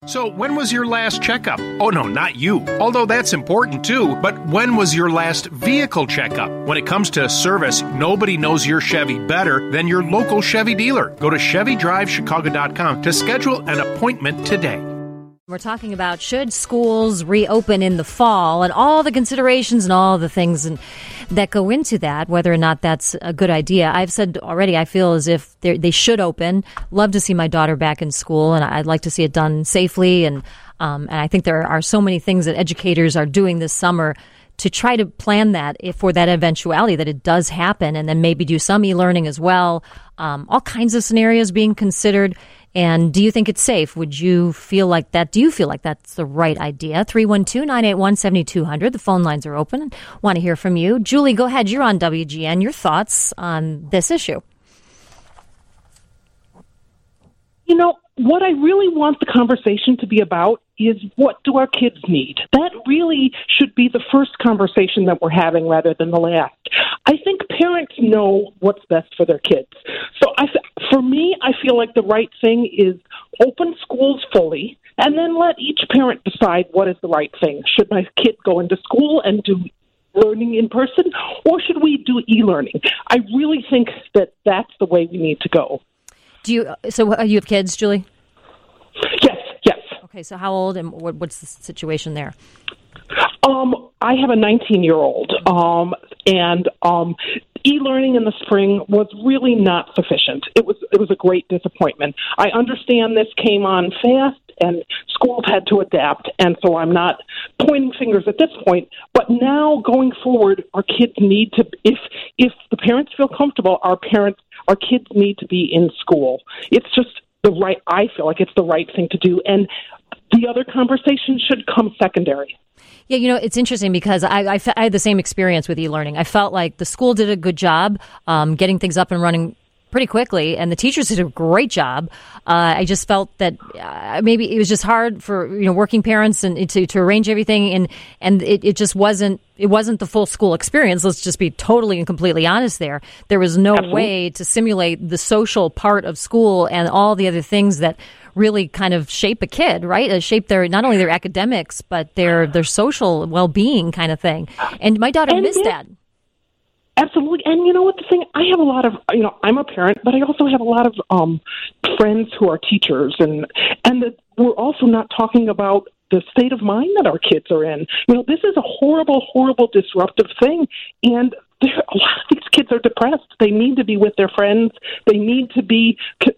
So, when was your last checkup? Oh, no, not you. Although that's important too, but when was your last vehicle checkup? When it comes to service, nobody knows your Chevy better than your local Chevy dealer. Go to ChevyDriveChicago.com to schedule an appointment today. We're talking about should schools reopen in the fall and all the considerations and all the things that go into that, whether or not that's a good idea. I've said already I feel as if they should open. Love to see my daughter back in school, and I'd like to see it done safely. And I think there are so many things that educators are doing this summer to try to plan that for that eventuality that it does happen, and then maybe do some e-learning as well. All kinds of scenarios being considered. And do you think it's safe? Would you feel like that? Do you feel like that's the right idea? 312-981-7200. The phone lines are open. Want to hear from you. Julie, go ahead. You're on WGN. Your thoughts on this issue? You know, what I really want the conversation to be about is what do our kids need? That really should be the first conversation that we're having rather than the last. I think parents know what's best for their kids. So for me, I feel like the right thing is open schools fully and then let each parent decide what is the right thing. Should my kid go into school and do learning in person, or should we do e-learning? I really think that that's the way we need to go. So you have kids, Julie? Yes. Okay, so how old and what's the situation there? I have a 19-year-old, and e-learning in the spring was really not sufficient. It was a great disappointment. I understand this came on fast, and schools had to adapt, and so I'm not pointing fingers at this point. But now, going forward, our kids need to, if the parents feel comfortable, our kids need to be in school. It's just I feel like it's the right thing to do, and the other conversation should come secondary. Yeah, you know, it's interesting because I had the same experience with e-learning. I felt like the school did a good job getting things up and running pretty quickly, and the teachers did a great job. I just felt that maybe it was just hard for working parents and to arrange everything, and it just wasn't the full school experience. Let's just be totally and completely honest there. There was no way to simulate the social part of school and all the other things that really kind of shape a kid, right? Shape not only their academics, but their social well-being kind of thing. And my daughter missed that. Absolutely. And you know what, the thing, I have a lot of, I'm a parent, but I also have a lot of friends who are teachers, and that we're also not talking about the state of mind that our kids are in. This is a horrible, horrible, disruptive thing, and a lot of these kids are depressed. They need to be with their friends. They need to be,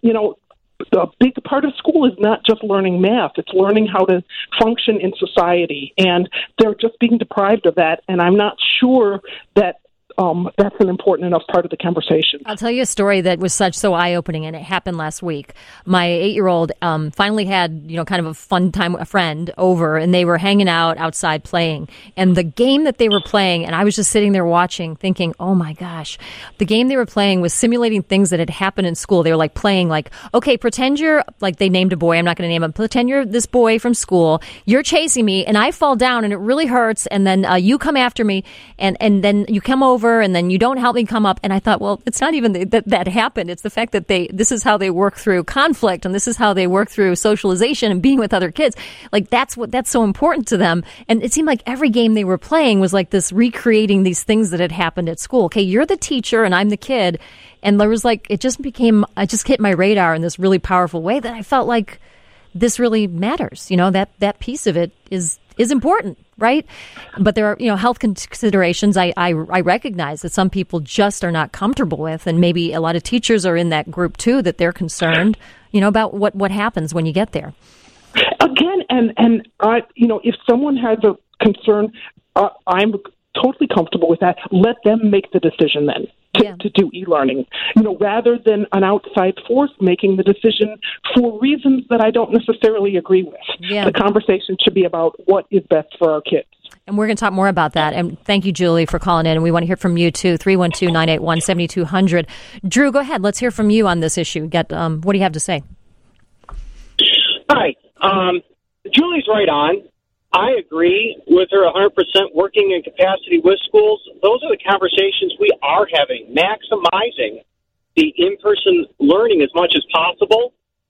a big part of school is not just learning math. It's learning how to function in society, and they're just being deprived of that, and I'm not sure that that's an important enough part of the conversation. I'll tell you a story that was so eye-opening, and it happened last week. My 8-year-old finally had, kind of a fun time, a friend over, and they were hanging out outside playing. And the game that they were playing, and I was just sitting there watching, thinking, oh my gosh, the game they were playing was simulating things that had happened in school. They were playing okay, pretend you're, they named a boy, I'm not going to name him, pretend you're this boy from school, you're chasing me, and I fall down, and it really hurts, and then you come after me, and then you come over, and then you don't help me come up. And I thought, well, it's not even that happened. It's the fact that this is how they work through conflict, and this is how they work through socialization and being with other kids. That's so important to them. And it seemed like every game they were playing was this recreating these things that had happened at school. Okay, you're the teacher and I'm the kid. And there was it just hit my radar in this really powerful way that I felt like this really matters. That piece of it is important, right? But there are, health considerations I recognize that some people just are not comfortable with, and maybe a lot of teachers are in that group too, that they're concerned, about what happens when you get there. Again, and if someone has a concern, I'm totally comfortable with that. Let them make the decision then. To do e-learning, rather than an outside force making the decision for reasons that I don't necessarily agree with. Yeah. The conversation should be about what is best for our kids. And we're going to talk more about that. And thank you, Julie, for calling in. And we want to hear from you, too, 312-981-7200. Drew, go ahead. Let's hear from you on this issue. What do you have to say? Hi. Julie's right on. I agree with her 100%. Working in capacity with schools, those are the conversations we are having, maximizing the in-person learning as much as possible.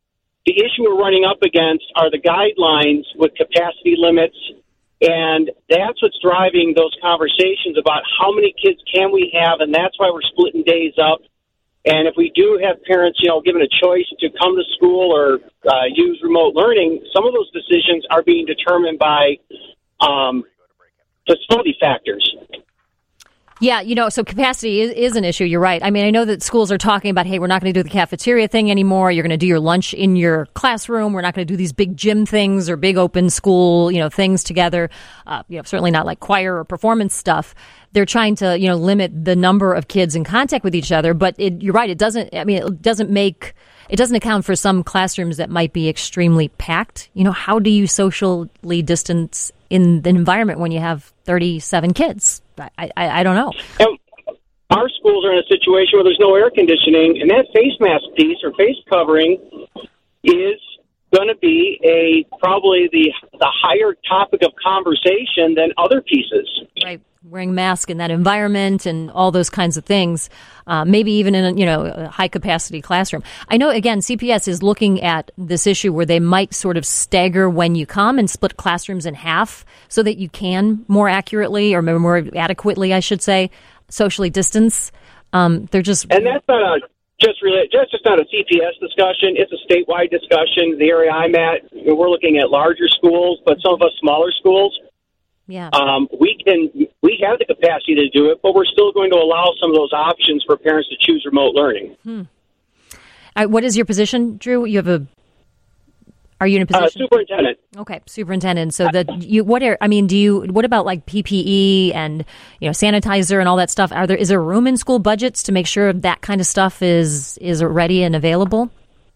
the issue we're running up against are the guidelines with capacity limits, and that's what's driving those conversations about how many kids can we have, and that's why we're splitting days up. And if we do have parents, given a choice to come to school or use remote learning, some of those decisions are being determined by facility factors. Yeah, so capacity is an issue. You're right. I mean, I know that schools are talking about, hey, we're not going to do the cafeteria thing anymore. You're going to do your lunch in your classroom. We're not going to do these big gym things or big open school, things together. Certainly not like choir or performance stuff. They're trying to, limit the number of kids in contact with each other. But you're right. It doesn't account for some classrooms that might be extremely packed. How do you socially distance in the environment when you have 37 kids? I don't know. And our schools are in a situation where there's no air conditioning, and that face mask piece or face covering is going to be probably the higher topic of conversation than other pieces. Right. Wearing masks in that environment and all those kinds of things, maybe even in a high-capacity classroom. I know, again, CPS is looking at this issue where they might sort of stagger when you come and split classrooms in half so that you can more accurately or more adequately, I should say, socially distance. They're just... And that's not just not a CPS discussion. It's a statewide discussion. The area I'm at, we're looking at larger schools, but some of us smaller schools. Yeah. We have the capacity to do it, but we're still going to allow some of those options for parents to choose remote learning. What is your position, Drew? Are you in a position? Superintendent. Okay, superintendent. So what about like PPE and sanitizer and all that stuff? Is there room in school budgets to make sure that kind of stuff is ready and available?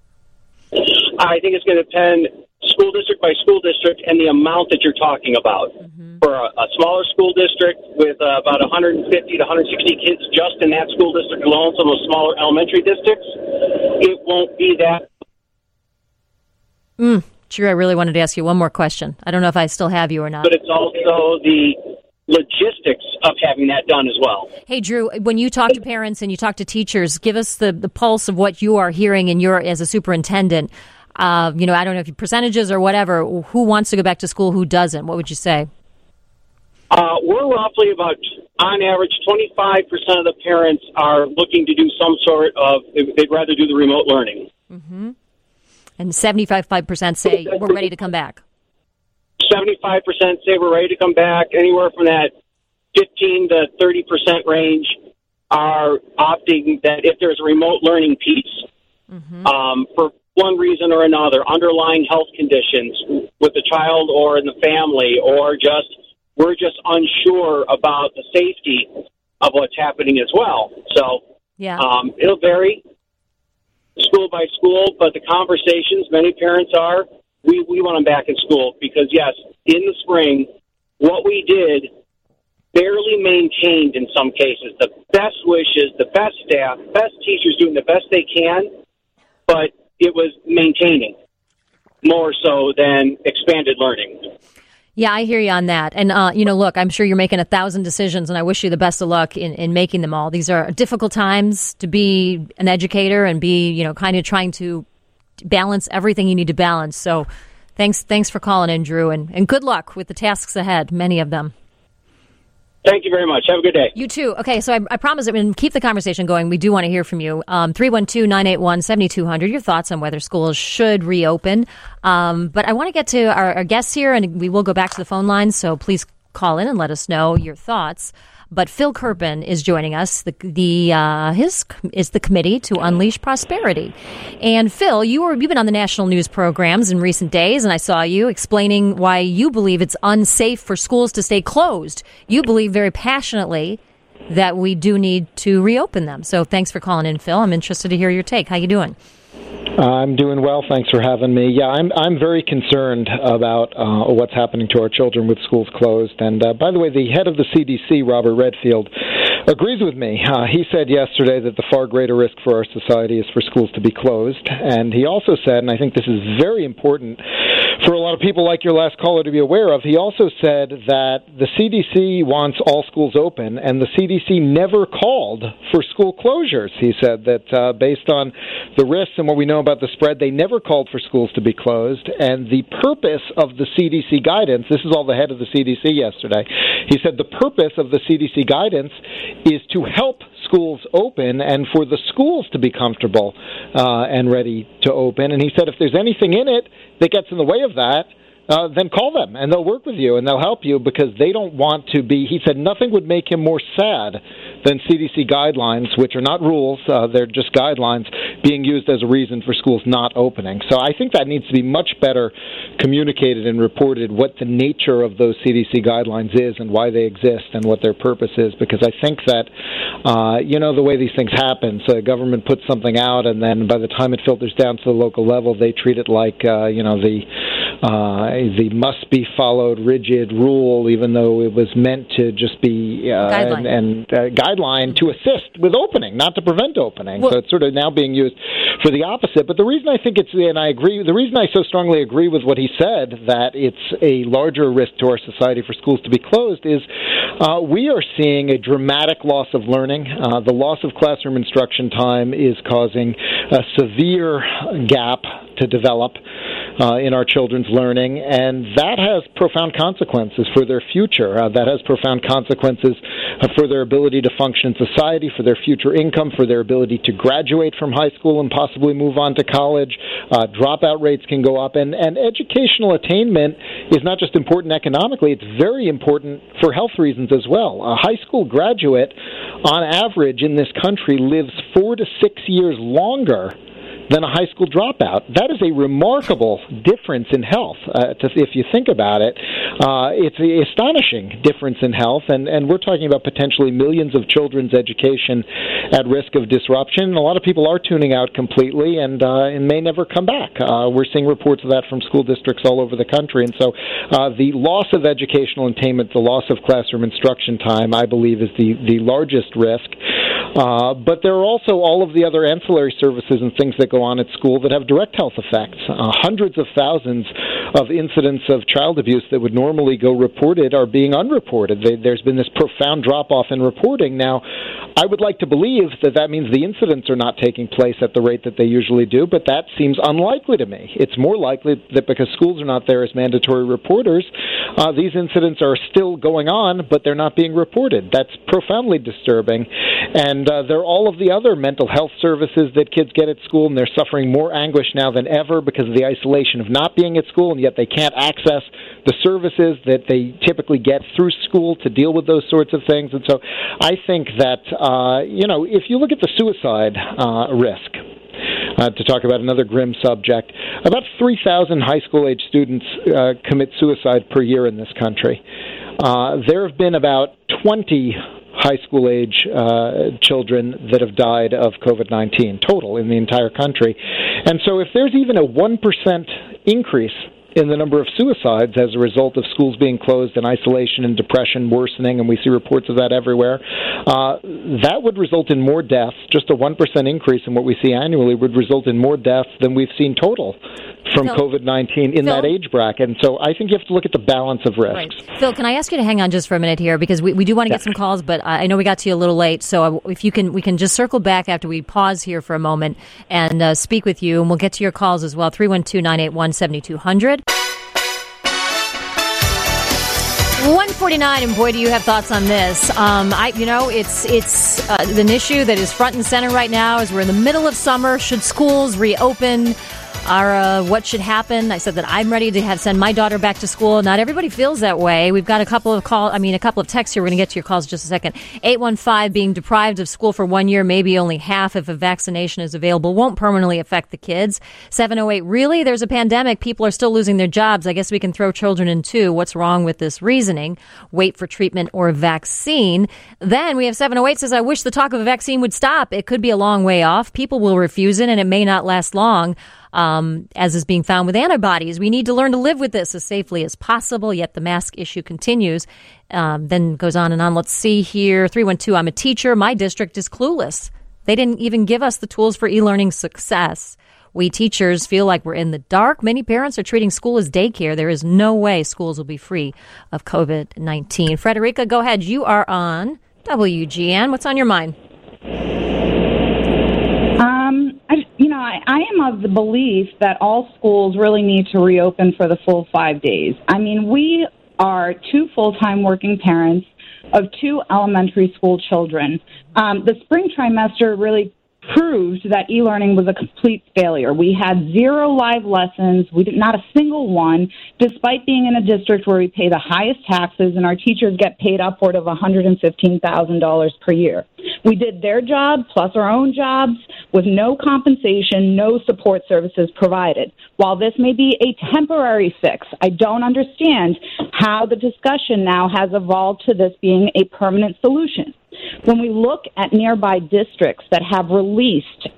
I think it's going to depend school district by school district and the amount that you're talking about. Mm-hmm. For a smaller school district with about 150 to 160 kids just in that school district alone, some of those smaller elementary districts, it won't be that. Sure, I really wanted to ask you one more question. I don't know if I still have you or not. But it's also the logistics of having that done as well. Hey, Drew, when you talk to parents and you talk to teachers, give us the pulse of what you are hearing as a superintendent. I don't know if you percentages or whatever, who wants to go back to school, who doesn't? What would you say? We're roughly about, on average, 25% of the parents are looking to do some sort of, they'd rather do the remote learning. Mm-hmm. And 75% say we're ready to come back. 75% say we're ready to come back. Anywhere from that 15 to 30% range are opting that if there's a remote learning piece, for one reason or another, underlying health conditions with the child or in the family, or we're just unsure about the safety of what's happening as well. So it'll vary school by school, but the conversations many parents are, we want them back in school because, yes, in the spring, what we did barely maintained in some cases. The best wishes, the best staff, best teachers doing the best they can, but it was maintaining more so than expanded learning. Yeah, I hear you on that. And, look, I'm sure you're making 1,000 decisions, and I wish you the best of luck in making them all. These are difficult times to be an educator and be, kind of trying to balance everything you need to balance. So thanks for calling in, Drew, and good luck with the tasks ahead, many of them. Thank you very much. Have a good day. You too. Okay, so I promise I'm going to keep the conversation going. We do want to hear from you. 312-981-7200, your thoughts on whether schools should reopen. But I want to get to our guests here, and we will go back to the phone lines, so please call in and let us know your thoughts. But Phil Kerpen is joining us. His is the Committee to Unleash Prosperity. And Phil, you've been on the national news programs in recent days, and I saw you explaining why you believe it's unsafe for schools to stay closed. You believe very passionately that we do need to reopen them. So thanks for calling in, Phil. I'm interested to hear your take. How you doing? I'm doing well. Thanks for having me. Yeah, I'm very concerned about what's happening to our children with schools closed. And by the way, the head of the CDC, Robert Redfield, agrees with me. He said yesterday that the far greater risk for our society is for schools to be closed. And he also said, and I think this is very important for a lot of people like your last caller to be aware of. He also said that the CDC wants all schools open, and the CDC never called for school closures. He said that based on the risks and what we know about the spread, they never called for schools to be closed. And the purpose of the CDC guidance, this is all the head of the CDC yesterday, he said the purpose of the CDC guidance is to help schools open and for the schools to be comfortable and ready to open. And he said if there's anything in it that gets in the way of that, then call them, and they'll work with you, and they'll help you, because they don't want to be, he said nothing would make him more sad than CDC guidelines, which are not rules, they're just guidelines, being used as a reason for schools not opening. So I think that needs to be much better communicated and reported, what the nature of those CDC guidelines is and why they exist and what their purpose is, because I think that, the way these things happen, so the government puts something out, and then by the time it filters down to the local level, they treat it like, the must-be-followed rigid rule, even though it was meant to just be guideline to assist with opening, not to prevent opening. Well, so it's sort of now being used for the opposite. But the reason I think the reason I so strongly agree with what he said, that it's a larger risk to our society for schools to be closed, is we are seeing a dramatic loss of learning. The loss of classroom instruction time is causing a severe gap to develop in our children's learning, and that has profound consequences for their future. That has profound consequences for their ability to function in society, for their future income, for their ability to graduate from high school and possibly move on to college. Dropout rates can go up, and educational attainment is not just important economically, it's very important for health reasons as well. A high school graduate, on average in this country, lives 4 to 6 years longer than a high school dropout. That is a remarkable difference in health. If you think about it, it's an astonishing difference in health, and we're talking about potentially millions of children's education at risk of disruption. A lot of people are tuning out completely and may never come back. We're seeing reports of that from school districts all over the country, and so the loss of educational attainment, the loss of classroom instruction time, I believe, is the largest risk. But there are also all of the other ancillary services and things that go on at school that have direct health effects. Hundreds of thousands of incidents of child abuse that would normally go reported are being unreported. There's been this profound drop-off in reporting. Now, I would like to believe that means the incidents are not taking place at the rate that they usually do, but that seems unlikely to me. It's more likely that because schools are not there as mandatory reporters, these incidents are still going on, but they're not being reported. That's profoundly disturbing. And there are all of the other mental health services that kids get at school, and they're suffering more anguish now than ever because of the isolation of not being at school, and yet they can't access the services that they typically get through school to deal with those sorts of things. And so I think that, if you look at the suicide risk, to talk about another grim subject, about 3,000 high school-age students commit suicide per year in this country. There have been about 20 high school-age children that have died of COVID-19 total in the entire country. And so if there's even a 1% increase in the number of suicides as a result of schools being closed and isolation and depression worsening, and we see reports of that everywhere, that would result in more deaths. Just a 1% increase in what we see annually would result in more deaths than we've seen total from COVID-19 in that age bracket. And so I think you have to look at the balance of risks. Right. Phil, can I ask you to hang on just for a minute here, because we do want to get some calls, but I know we got to you a little late, so if you can, we can just circle back after we pause here for a moment and speak with you, and we'll get to your calls as well. 312-981-7200. 149, and boy, do you have thoughts on this. It's an issue that is front and center right now as we're in the middle of summer. Should schools reopen? What should happen? I said that I'm ready to send my daughter back to school. Not everybody feels that way. We've got a couple of texts here. We're going to get to your calls in just a second. 815, being deprived of school for 1 year, maybe only half if a vaccination is available, won't permanently affect the kids. 708, really? There's a pandemic. People are still losing their jobs. I guess we can throw children in too. What's wrong with this reasoning? Wait for treatment or vaccine. Then we have 708 says, I wish the talk of a vaccine would stop. It could be a long way off. People will refuse it, and it may not last long. As is being found with antibodies. We need to learn to live with this as safely as possible, yet the mask issue continues. Then goes on and on. Let's see here. 312, I'm a teacher. My district is clueless. They didn't even give us the tools for e-learning success. We teachers feel like we're in the dark. Many parents are treating school as daycare. There is no way schools will be free of COVID-19. Frederica, go ahead. You are on WGN. What's on your mind? I am of the belief that all schools really need to reopen for the full 5 days. I mean, we are two full-time working parents of two elementary school children. The spring trimester really proved that e-learning was a complete failure. We had 0 live lessons, not a single one, despite being in a district where we pay the highest taxes and our teachers get paid upward of $115,000 per year. We did their job plus our own jobs with no compensation, no support services provided. While this may be a temporary fix, I don't understand how the discussion now has evolved to this being a permanent solution. When we look at nearby districts that have released,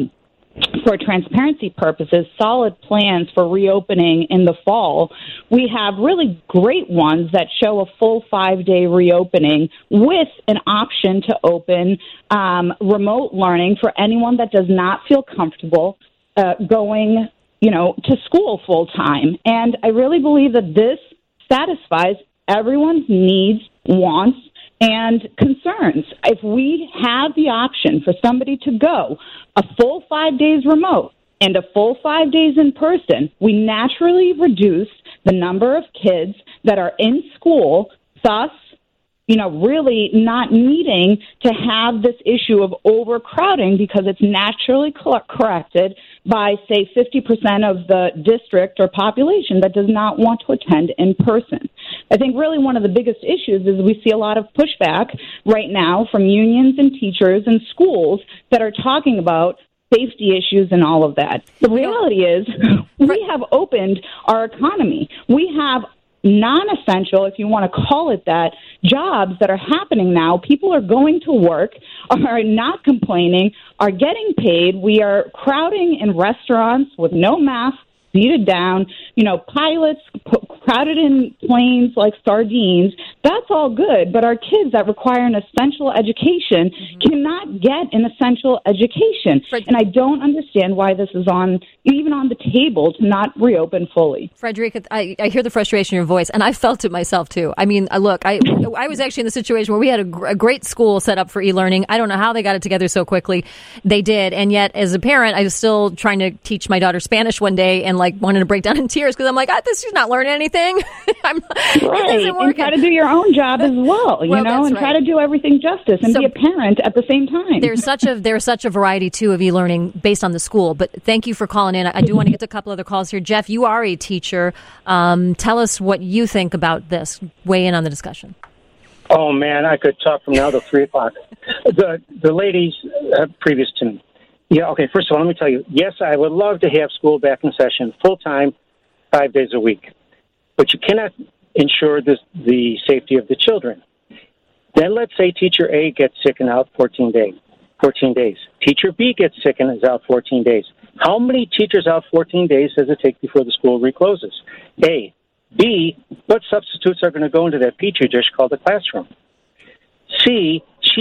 for transparency purposes, solid plans for reopening in the fall, we have really great ones that show a full 5-day reopening with an option to open remote learning for anyone that does not feel comfortable going, to school full time. And I really believe that this satisfies everyone's needs, wants, and concerns. If we have the option for somebody to go a full 5 days remote and a full 5 days in person, we naturally reduce the number of kids that are in school, thus, really not needing to have this issue of overcrowding because it's naturally corrected by, say, 50% of the district or population that does not want to attend in person. I think really one of the biggest issues is we see a lot of pushback right now from unions and teachers and schools that are talking about safety issues and all of that. The reality is we have opened our economy. We have non-essential, if you want to call it that, jobs that are happening now. People are going to work, are not complaining, are getting paid. We are crowding in restaurants with no masks, seated down, pilots crowded in planes like sardines. That's all good, but our kids that require an essential education cannot get an essential education. And I don't understand why this is even on the table to not reopen fully. Frederica, I hear the frustration in your voice, and I felt it myself too. I mean, look, I was actually in the situation where we had a great school set up for e-learning. I don't know how they got it together so quickly. They did, and yet as a parent, I was still trying to teach my daughter Spanish one day and wanted to break down in tears because I'm like, she's not learning anything. I'm right, and try to do your own job as well, and try to do everything justice and be a parent at the same time. There's such a variety too of e-learning based on the school. But thank you for calling in. I do want to get to a couple other calls here. Jeff, you are a teacher. Tell us what you think about this. Weigh in on the discussion. Oh man, I could talk from now till 3:00. The ladies previous to me. Yeah, okay. First of all, let me tell you. Yes, I would love to have school back in session full time, 5 days a week. But you cannot ensure the safety of the children. Then let's say teacher A gets sick and out 14 days. Teacher B gets sick and is out 14 days. How many teachers out 14 days does it take before the school recloses? A. B, what substitutes are going to go into that petri dish called the classroom? C, she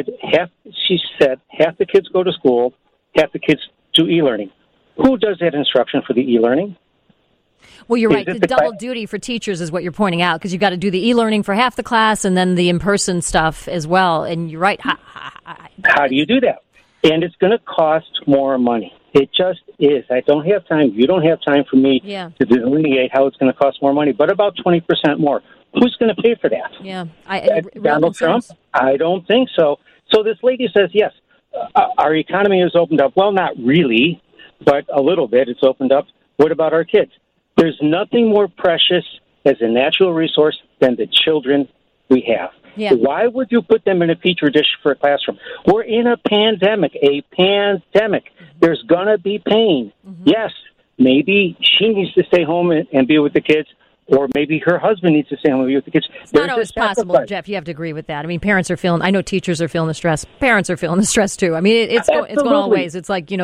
said half the kids go to school, half the kids do e-learning. Who does that instruction for the e-learning? Well, you're right. The double duty for teachers is what you're pointing out because you've got to do the e-learning for half the class and then the in-person stuff as well. And you're right. How do you do that? And it's going to cost more money. It just is. I don't have time. You don't have time for me to delineate how it's going to cost more money, but about 20% more. Who's going to pay for that? Yeah, Donald Trump? I don't think so. So this lady says, yes, our economy has opened up. Well, not really, but a little bit. It's opened up. What about our kids? There's nothing more precious as a natural resource than the children we have. Yeah. Why would you put them in a petri dish for a classroom? We're in a pandemic. There's going to be pain. Mm-hmm. Yes, maybe she needs to stay home and be with the kids, or maybe her husband needs to stay home with the kids. It's not always possible, Jeff. You have to agree with that. I mean, parents are feeling. I know teachers are feeling the stress. Parents are feeling the stress too. I mean, it's going all ways. It's like,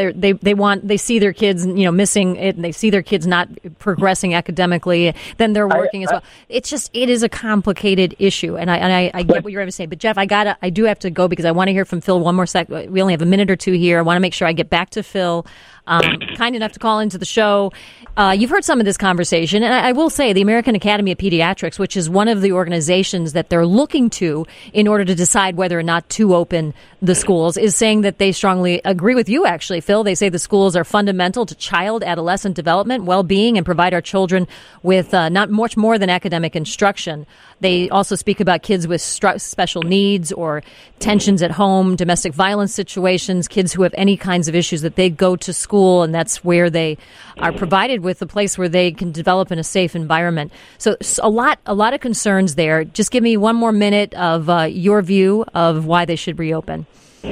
they see their kids missing it, and they see their kids not progressing academically. Then they're working as well. It is a complicated issue, and I get what you're going to say. But Jeff, I do have to go because I want to hear from Phil one more sec. We only have a minute or two here. I want to make sure I get back to Phil. Kind enough to call into the show. You've heard some of this conversation, and I will say the American Academy of Pediatrics, which is one of the organizations that they're looking to in order to decide whether or not to open the schools, is saying that they strongly agree with you, actually, Phil. They say the schools are fundamental to child, adolescent development, well-being, and provide our children with not much more than academic instruction. They also speak about kids with special needs or tensions at home, domestic violence situations, kids who have any kinds of issues, that they go to school, and that's where they are provided with a place where they can develop in a safe environment. So a lot of concerns there. Just give me one more minute of your view of why they should reopen.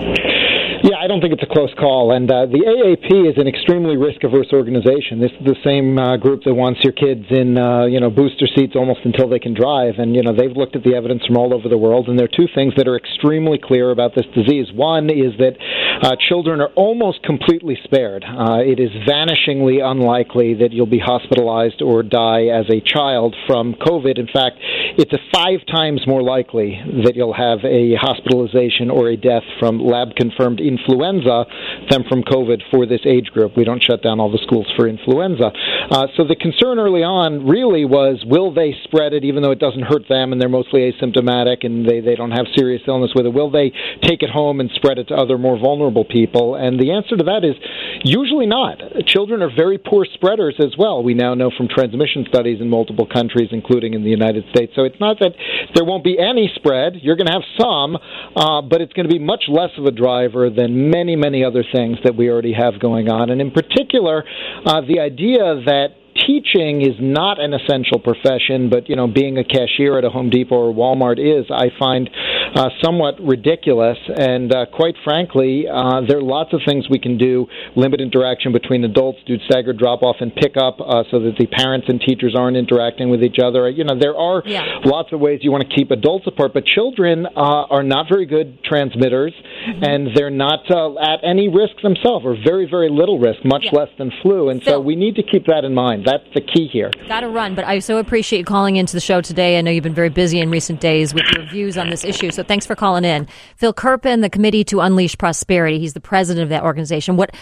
Yeah, I don't think it's a close call. And the AAP is an extremely risk-averse organization. This is the same group that wants your kids in, booster seats almost until they can drive. And, they've looked at the evidence from all over the world, and there are two things that are extremely clear about this disease. One is that children are almost completely spared. It is vanishingly unlikely that you'll be hospitalized or die as a child from COVID. In fact, it's 5 times more likely that you'll have a hospitalization or a death from lab-confirmed influenza than from COVID for this age group. We don't shut down all the schools for influenza. So the concern early on really was, will they spread it even though it doesn't hurt them and they're mostly asymptomatic and they don't have serious illness with it? Will they take it home and spread it to other more vulnerable people? And the answer to that is usually not. Children are very poor spreaders as well. We now know from transmission studies in multiple countries, including in the United States. So it's not that there won't be any spread. You're going to have some, but it's going to be much less of a driver than many, many other things that we already have going on. And in particular, the idea that teaching is not an essential profession, but, being a cashier at a Home Depot or Walmart is, I find somewhat ridiculous. And quite frankly, there are lots of things we can do. Limit interaction between adults, do staggered drop-off and pick-up so that the parents and teachers aren't interacting with each other. There are lots of ways you want to keep adults apart, but children are not very good transmitters, and they're not at any risk themselves, or very, very little risk, much less than flu. And so we need to keep that in mind. That's the key here. Got to run, but I so appreciate you calling into the show today. I know you've been very busy in recent days with your views on this issue, so thanks for calling in. Phil Kerpen, the Committee to Unleash Prosperity. He's the president of that organization. What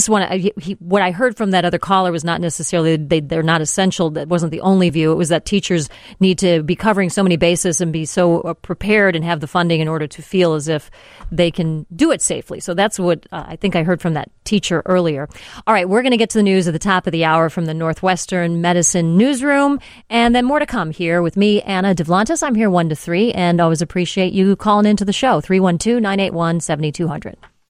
I heard from that other caller was not necessarily they're not essential. That wasn't the only view. It was that teachers need to be covering so many bases and be so prepared and have the funding in order to feel as if they can do it safely. So that's what I think I heard from that teacher earlier. All right, we're going to get to the news at the top of the hour from the Northwestern Medicine Newsroom, and then more to come here with me, Anna Devlantis. I'm here 1 to 3, and always appreciate you calling into the show, 312-981-7200.